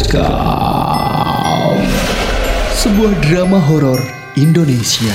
Mencekam. Sebuah drama horor Indonesia.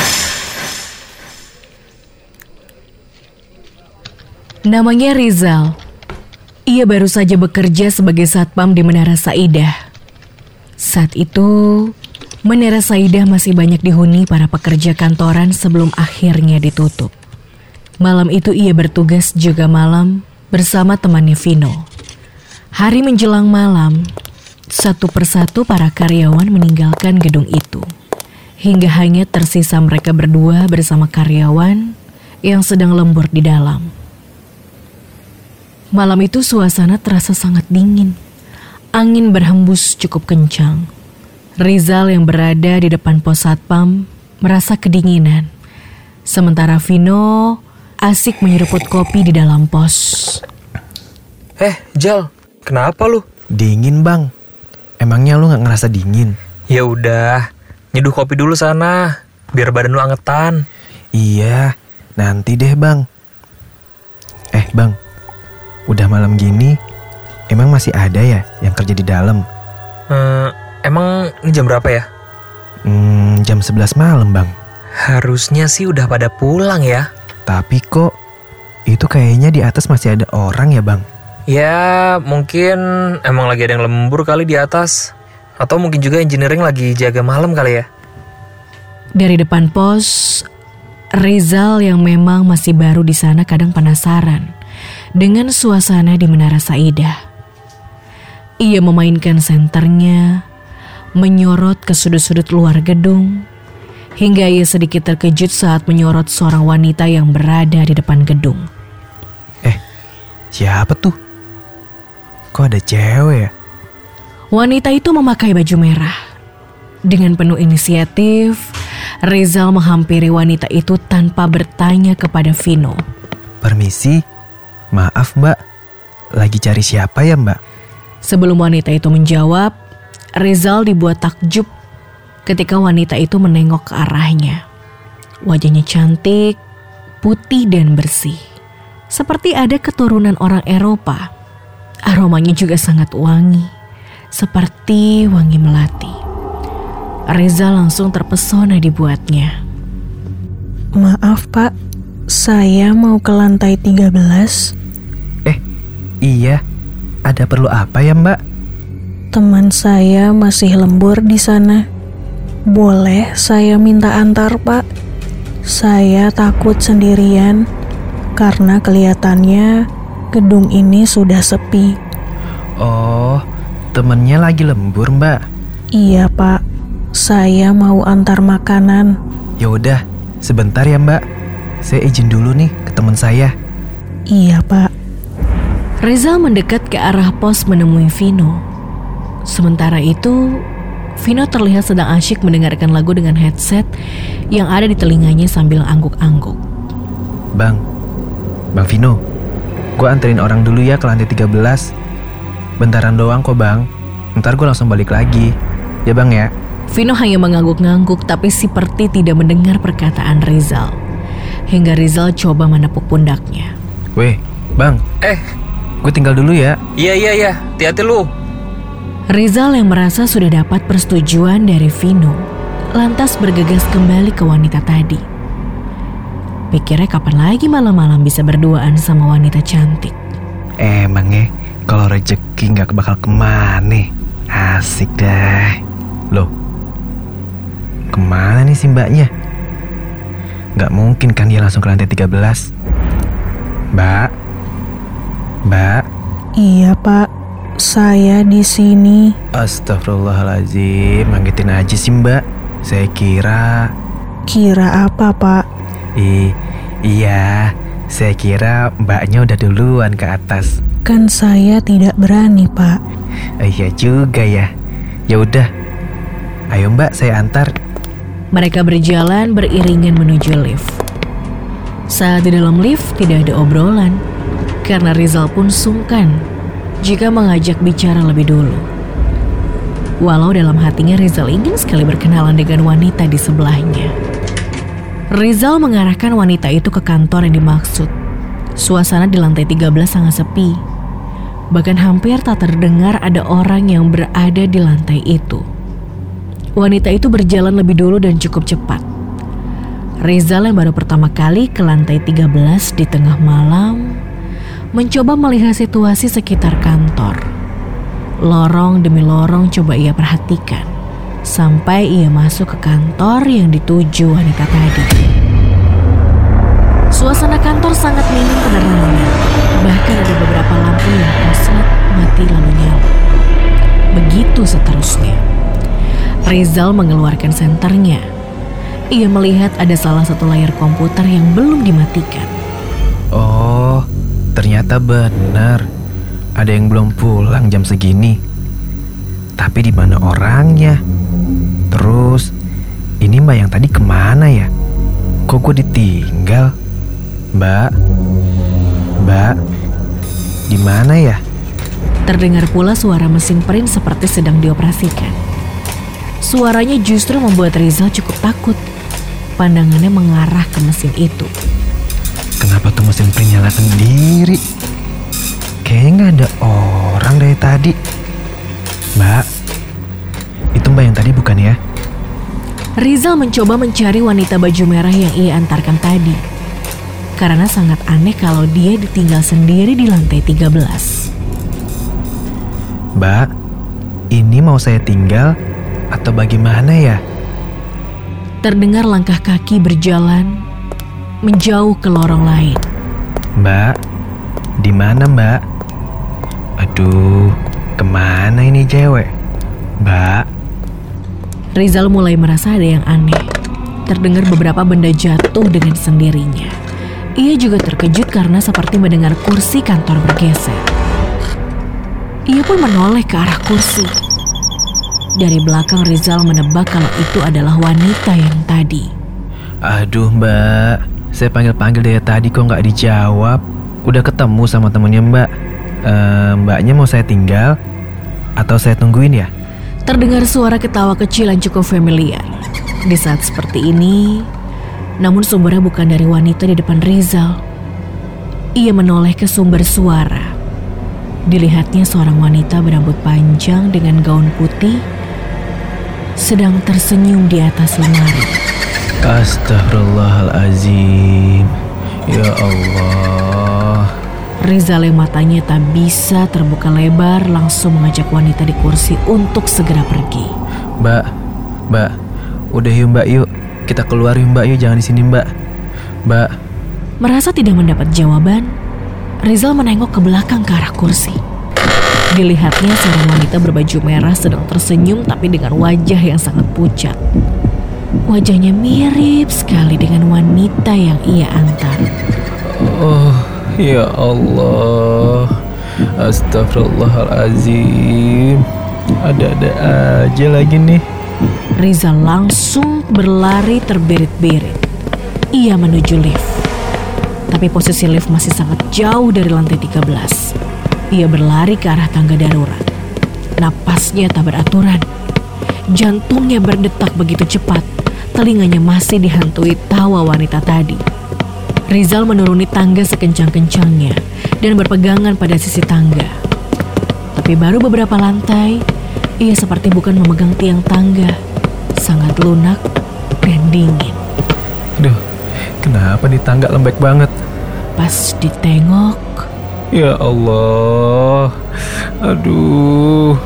Namanya Rizal. Ia baru saja bekerja sebagai satpam di Menara Saidah. Saat itu, Menara Saidah masih banyak dihuni para pekerja kantoran sebelum akhirnya ditutup. Malam itu ia bertugas jaga malam bersama temannya Vino. Hari menjelang malam, satu persatu para karyawan meninggalkan gedung itu. Hingga hanya tersisa mereka berdua bersama karyawan yang sedang lembur di dalam. Malam itu suasana terasa sangat dingin. Angin berhembus cukup kencang. Rizal yang berada di depan pos satpam merasa kedinginan. Sementara Vino asik menyeruput kopi di dalam pos. Jal, kenapa lu? Dingin bang. Emangnya lu gak ngerasa dingin? Ya udah, nyeduh kopi dulu sana, biar badan lu angetan. Iya, nanti deh bang. Bang, udah malam gini, emang masih ada ya yang kerja di dalam? Emang ini jam berapa ya? Jam 11 malam bang. Harusnya sih udah pada pulang ya. Tapi kok itu kayaknya di atas masih ada orang ya bang? Ya mungkin emang lagi ada yang lembur kali di atas. Atau mungkin juga engineering lagi jaga malam kali ya. Dari depan pos, Rizal yang memang masih baru di sana kadang penasaran dengan suasana di Menara Saidah. Ia memainkan senternya, menyorot ke sudut-sudut luar gedung, hingga ia sedikit terkejut saat menyorot seorang wanita yang berada di depan gedung. Siapa tuh? Kok ada cewek ya? Wanita itu memakai baju merah. Dengan penuh inisiatif, Rizal menghampiri wanita itu tanpa bertanya kepada Vino. Permisi, maaf mbak, lagi cari siapa ya mbak? Sebelum wanita itu menjawab, Rizal dibuat takjub ketika wanita itu menengok ke arahnya. Wajahnya cantik, putih dan bersih. Seperti ada keturunan orang Eropa. Aromanya juga sangat wangi, seperti wangi melati. Rizal langsung terpesona dibuatnya. Maaf pak, saya mau ke lantai 13. Iya, ada perlu apa ya mbak? Teman saya masih lembur di sana. Boleh saya minta antar pak? Saya takut sendirian karena kelihatannya gedung ini sudah sepi. Oh, temennya lagi lembur mbak? Iya pak, saya mau antar makanan. Ya udah, sebentar ya mbak. Saya izin dulu nih ke teman saya. Iya pak. Rizal mendekat ke arah pos menemui Vino. Sementara itu, Vino terlihat sedang asyik mendengarkan lagu dengan headset yang ada di telinganya sambil angguk-angguk. Bang Vino, gue anterin orang dulu ya ke lantai 13. Bentaran doang kok bang, ntar gue langsung balik lagi. Ya bang ya. Vino hanya mengangguk-ngangguk tapi seperti tidak mendengar perkataan Rizal. Hingga Rizal coba menepuk pundaknya. Weh, bang. Gue tinggal dulu ya. Iya, hati-hati lu. Rizal yang merasa sudah dapat persetujuan dari Vino, lantas bergegas kembali ke wanita tadi. Pikirnya kapan lagi malam-malam bisa berduaan sama wanita cantik. Emangnya kalau rezeki gak bakal kemana? Asik dah. Loh, kemana nih si mbaknya? Gak mungkin kan dia langsung ke lantai 13. Mbak. Iya pak, saya di sini. Astagfirullahaladzim, ngagetin aja sih mbak. Saya kira. Kira apa pak? Iya, saya kira mbaknya udah duluan ke atas. Kan saya tidak berani pak. Iya juga ya. Ya udah, ayo mbak saya antar. Mereka berjalan beriringan menuju lift. Saat di dalam lift tidak ada obrolan, karena Rizal pun sungkan jika mengajak bicara lebih dulu. Walau dalam hatinya Rizal ingin sekali berkenalan dengan wanita di sebelahnya. Rizal mengarahkan wanita itu ke kantor yang dimaksud. Suasana di lantai 13 sangat sepi. Bahkan hampir tak terdengar ada orang yang berada di lantai itu. Wanita itu berjalan lebih dulu dan cukup cepat. Rizal yang baru pertama kali ke lantai 13 di tengah malam mencoba melihat situasi sekitar kantor. Lorong demi lorong coba ia perhatikan sampai ia masuk ke kantor yang dituju wanita tadi. Suasana kantor sangat minim penerangan. Bahkan ada beberapa lampu yang korslet mati lalu nyala. Begitu seterusnya. Rizal mengeluarkan senternya. Ia melihat ada salah satu layar komputer yang belum dimatikan. Oh, ternyata benar. Ada yang belum pulang jam segini. Tapi di mana orangnya? Terus, ini Mbak yang tadi kemana ya? Kok gue ditinggal? Mbak, di mana ya? Terdengar pula suara mesin print seperti sedang dioperasikan. Suaranya justru membuat Rizal cukup takut. Pandangannya mengarah ke mesin itu. Kenapa tuh mesin print nyala sendiri? Kayaknya nggak ada orang dari tadi. Mbak, itu Mbak yang tadi bukan ya? Rizal mencoba mencari wanita baju merah yang ia antarkan tadi. Karena sangat aneh kalau dia ditinggal sendiri di lantai 13. Mbak, ini mau saya tinggal atau bagaimana ya? Terdengar langkah kaki berjalan menjauh ke lorong lain. Mbak, di mana Mbak? Aduh, kemana ini cewek? Mbak. Rizal mulai merasa ada yang aneh. Terdengar beberapa benda jatuh dengan sendirinya. Ia juga terkejut karena seperti mendengar kursi kantor bergeser. Ia pun menoleh ke arah kursi. Dari belakang Rizal menebak kalau itu adalah wanita yang tadi. Aduh Mbak, saya panggil-panggil dari tadi kok nggak dijawab. Udah ketemu sama temennya Mbak. Mbaknya mau saya tinggal atau saya tungguin ya? Terdengar suara ketawa kecil yang cukup familiar. Di saat seperti ini, namun sumbernya bukan dari wanita di depan Rizal. Ia menoleh ke sumber suara. Dilihatnya seorang wanita berambut panjang dengan gaun putih sedang tersenyum di atas lemari. Astaghfirullahalazim. Ya Allah. Rizal yang matanya tak bisa terbuka lebar langsung mengajak wanita di kursi untuk segera pergi. Mbak, udah yuk Mbak yuk. Kita keluar yuk Mbak yuk, jangan di sini Mbak. Mbak. Merasa tidak mendapat jawaban, Rizal menengok ke belakang ke arah kursi. Dilihatnya seorang wanita berbaju merah sedang tersenyum tapi dengan wajah yang sangat pucat. Wajahnya mirip sekali dengan wanita yang ia antar. Oh, ya Allah. Astagfirullahalazim. Ada-ada aja lagi nih. Rizal langsung berlari terbirit-birit. Ia menuju lift. Tapi posisi lift masih sangat jauh dari lantai 13. Ia berlari ke arah tangga darurat. Napasnya tak beraturan. Jantungnya berdetak begitu cepat. Telinganya masih dihantui tawa wanita tadi. Rizal menuruni tangga sekencang-kencangnya dan berpegangan pada sisi tangga. Tapi baru beberapa lantai, ia seperti bukan memegang tiang tangga. Sangat lunak dan dingin. Duh, kenapa nih tangga lembek banget? Pas ditengok, Ya Allah. Aduh.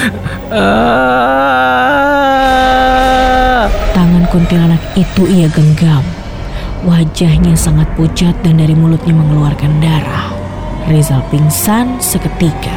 tangan kuntilanak itu ia genggam. Wajahnya sangat pucat dan dari mulutnya mengeluarkan darah. Rizal pingsan seketika.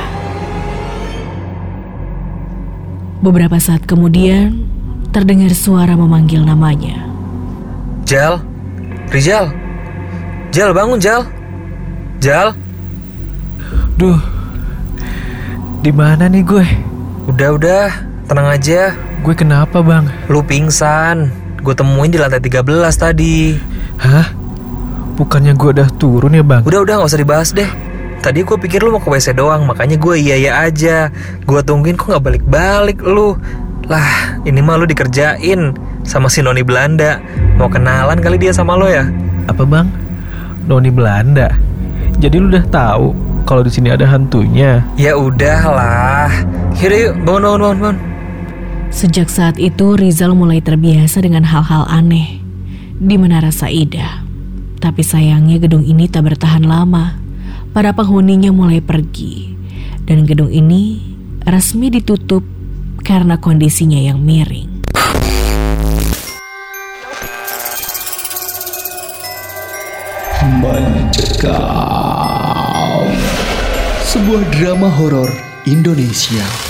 Beberapa saat kemudian, terdengar suara memanggil namanya. Jal, Rizal, Jal bangun Jal, Jal. Duh, di mana nih gue? Udah, tenang aja. Gue kenapa bang? Lu pingsan. Gue temuin di lantai 13 tadi. Hah? Bukannya gue udah turun ya bang? Udah gak usah dibahas deh. Tadi gue pikir lu mau ke WC doang, makanya gue iya aja. Gue tungguin kok gak balik-balik lu. Lah, ini mah lu dikerjain sama si Noni Belanda. Mau kenalan kali dia sama lo ya? Apa bang? Noni Belanda? Jadi lu udah tahu kalau di sini ada hantunya? Ya udahlah. Yaudah yuk, bangun. Sejak saat itu Rizal mulai terbiasa dengan hal-hal aneh di Menara Saidah. Tapi sayangnya gedung ini tak bertahan lama. Para penghuninya mulai pergi dan gedung ini resmi ditutup karena kondisinya yang miring. Mencekam. Sebuah drama horor Indonesia.